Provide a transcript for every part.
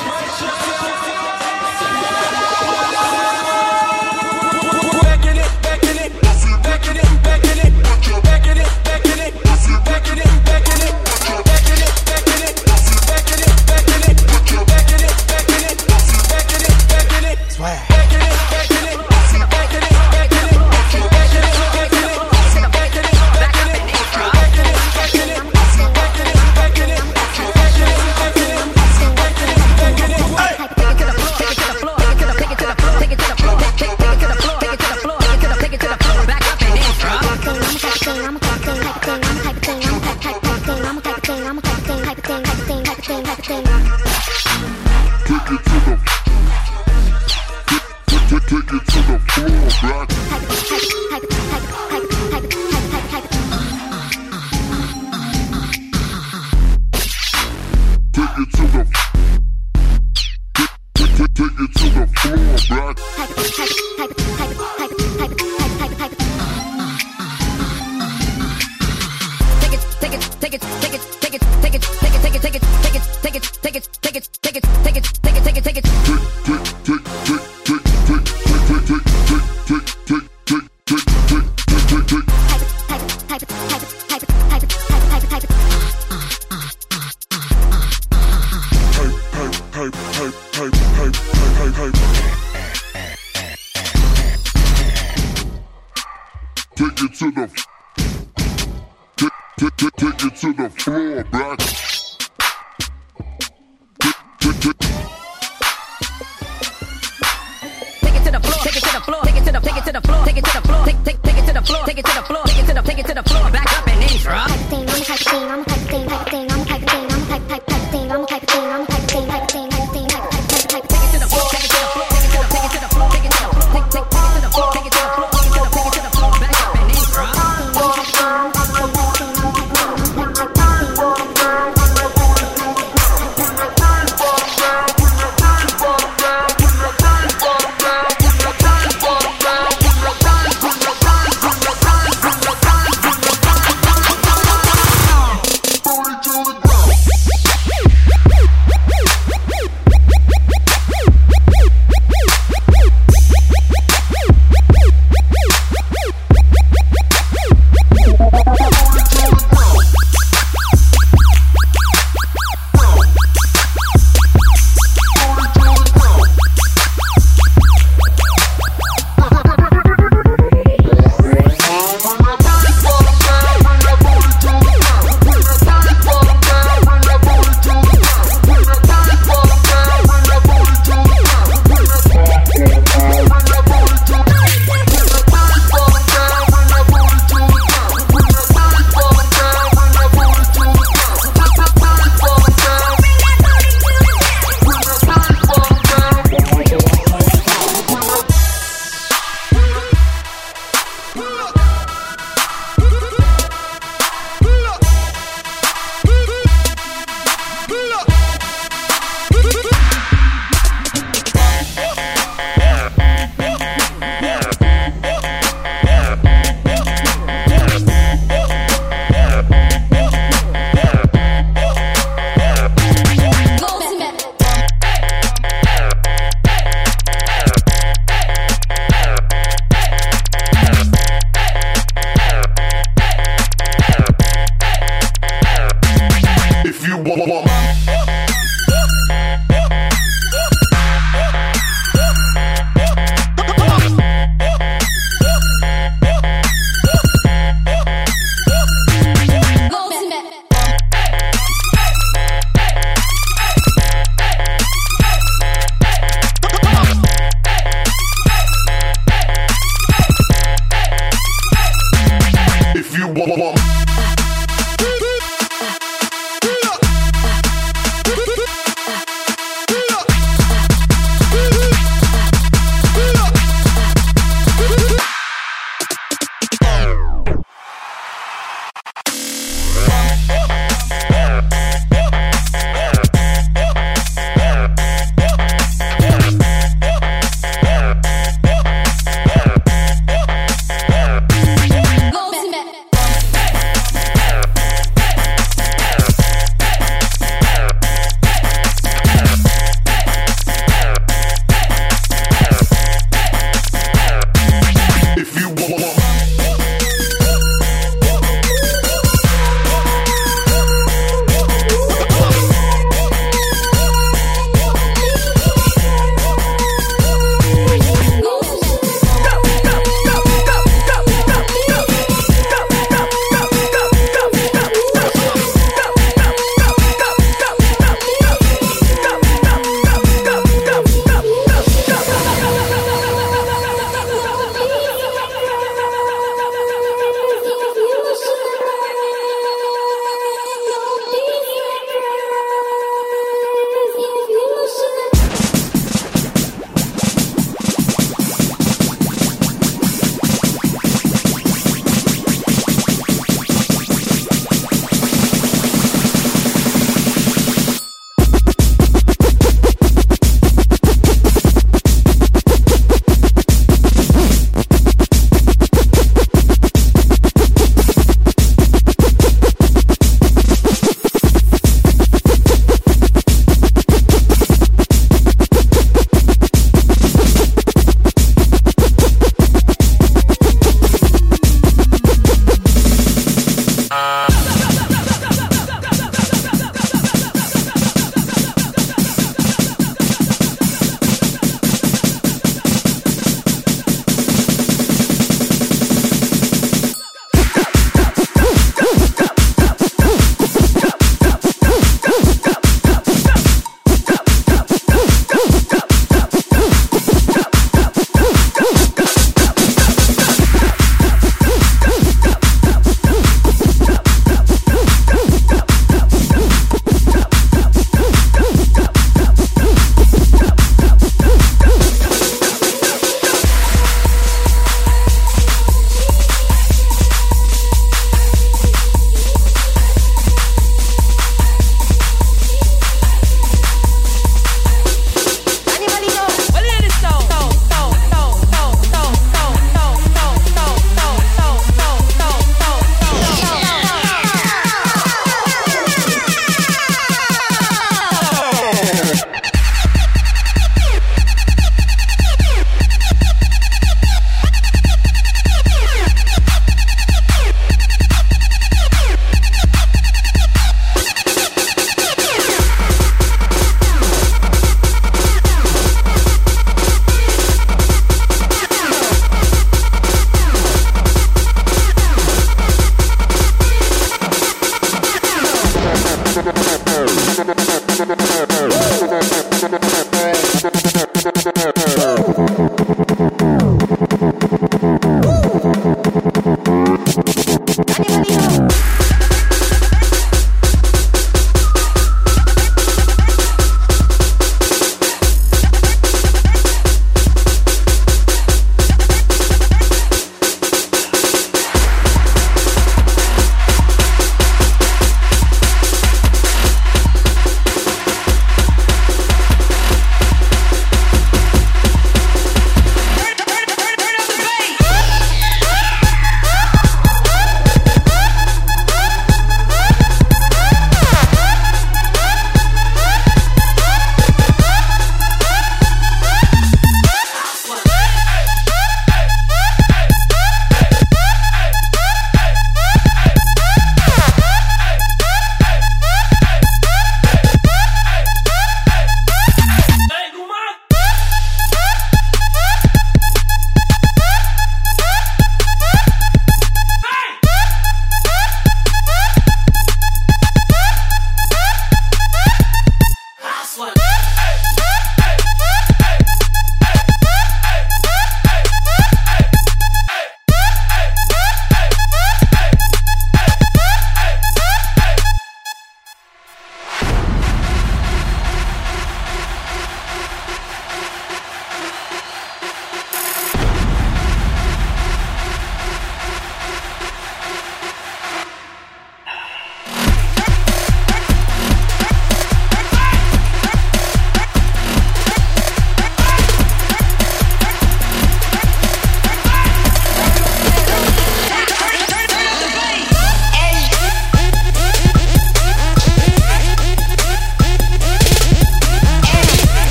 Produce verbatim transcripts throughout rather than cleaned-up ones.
To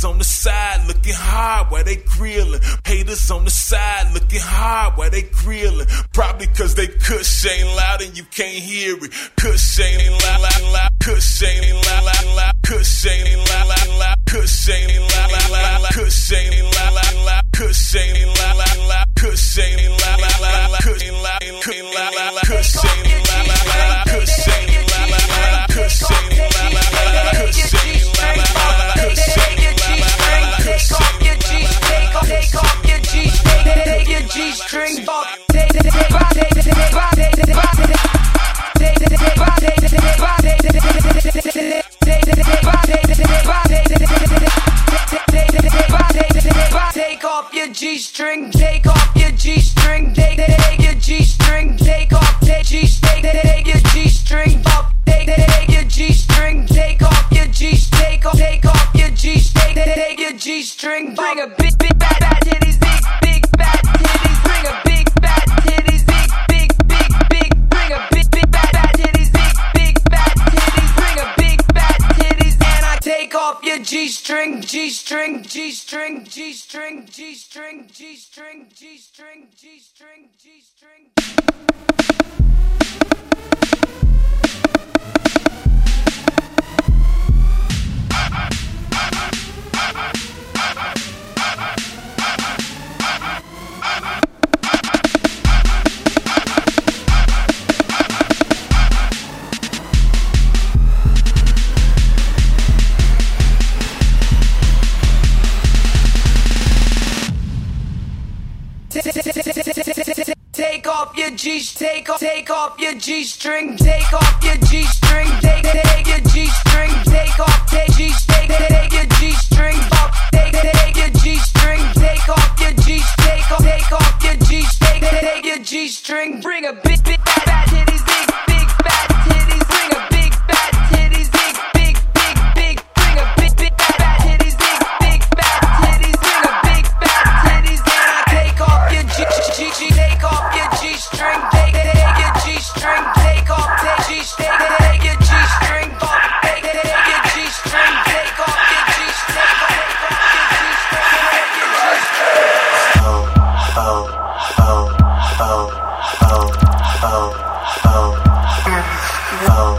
Haters on the side looking hard while they grilling. Haters on the side looking hard while they grilling. Probably cause they cush ain't loud and you can't hear it. Cush ain't loud, loud, loud. Cush ain't loud, loud, loud. Cush ain't loud, loud, loud. Cush ain't loud, loud, loud. Cush ain't loud, loud, loud. Cush ain't loud, loud, loud. Cush ain't loud, loud, loud. Cush ain't loud, loud, loud. Cush ain't loud, loud, loud. Cush ain't loud, loud, loud. Cush ain't loud, loud, loud. Cush ain't loud, loud, loud. Cush ain't loud, loud, loud. Take off your G, take off, take off your G, take your G string off. Take, take, take, take, take, take, take off your G string, take off your G string, take take your G string, take off take G take take your G string off, take take your G string, take off your G take off take off your G take take your G string, bring a big big fat fat titties, big big fat titties, bring a big fat titties, big big big big, bring a big big fat fat titties, big big fat titties, bring a big fat titties, and I take off your G string, G string, G string, G string, G string, G string, G string, G string, G string. Take off your G, take off, take off your G string, take off your G string, take take your G string, take off, take G, take take your G string off, take take your G string, take off your G, take off, take off your G, take take your G string, bring a big big fat fat titties, big big fat titties, bring a big fat titties, big big big big, bring a big big fat fat titties, big big fat titties, bring a big fat titties, then I take off your G G G, take off your G string, take take your G string, take off take G, take take your G string off, take take your G string, take off your G, take off take off your G string, take your G string. Oh oh oh oh oh oh oh oh oh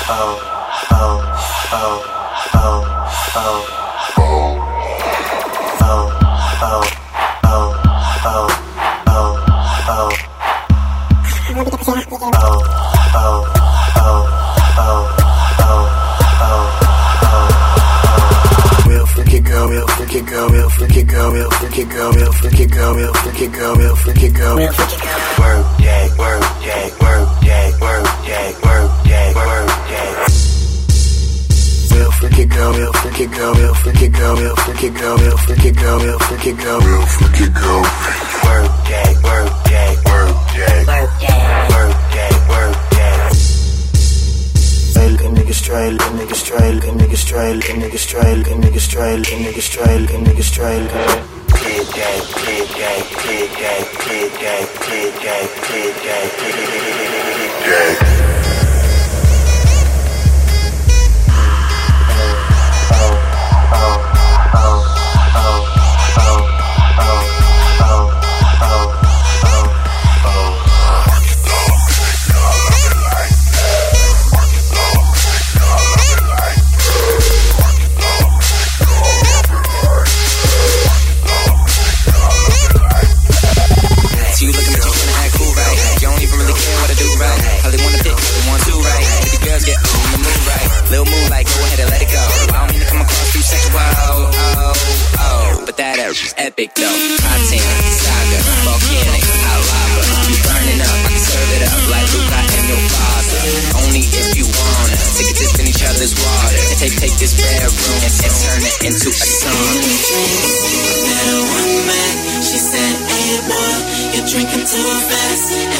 Real freaky girl, real freaky girl, real freaky girl, real freaky girl, real freaky girl, real freaky girl, real freaky girl, real freaky girl. Work day, work day, work day, work day, work day, work day. Real freaky girl, real freaky girl, real freaky girl, real freaky girl, real freaky girl, real freaky girl, real freaky girl. Work day, work day, work day, work day, work day, work day. Look a nigga straight, look a nigga straight, look a nigga straight, look a nigga straight, look a nigga straight, look a nigga straight, look a nigga straight. Clear day, clear day, clear day, clear day, clear day, clear day, clear day. Epic though, content, saga, volcanic, hot lava. You burning up, I can serve it up like Luca and your father. Only if you wanna take a dip in each other's water. Take take this bedroom and, and turn it into a song. Met her one man, she said, hey boy, you're drinking too fast.